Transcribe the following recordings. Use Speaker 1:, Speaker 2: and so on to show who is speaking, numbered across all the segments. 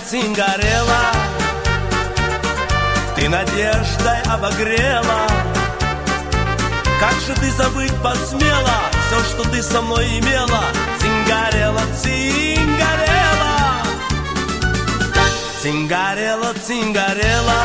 Speaker 1: цингарела, ты надеждой обогрела. Как же ты забыть посмела все, что ты со мной имела? Цингарела, цингарела, цингарела, цингарела.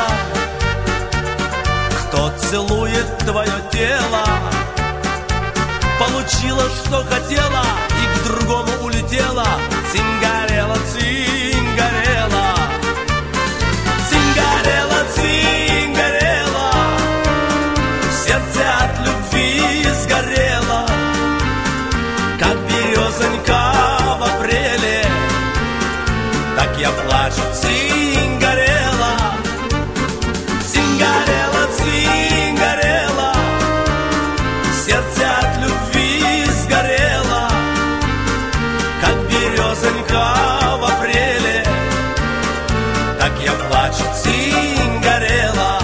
Speaker 1: Кто целует твое тело, получила, что хотела, и к другому улетела. Цингарела, цингарела, цингарела, цингарела. Сердце от любви сгорело, как березонька в апреле. Так я плачу, цингарела, цингарела, цингарела. Сердце от любви сгорело, как березонька в апреле. Так я плачу, цингарела.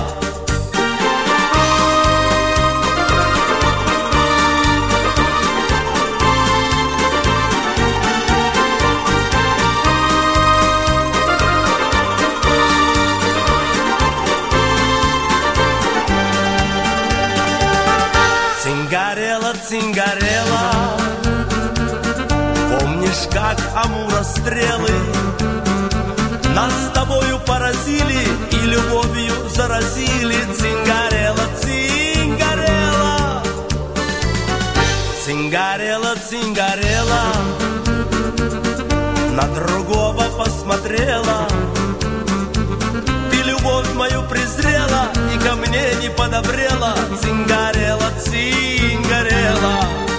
Speaker 1: Цингарела, цингарела, помнишь, как Амура стрелы нас с тобою поразили и любовью заразили? Цингарела, цингарела, цингарела, цингарела. На другого посмотрела, ты любовь мою презрела и ко мне не подобрела. Цингарела, цингарела.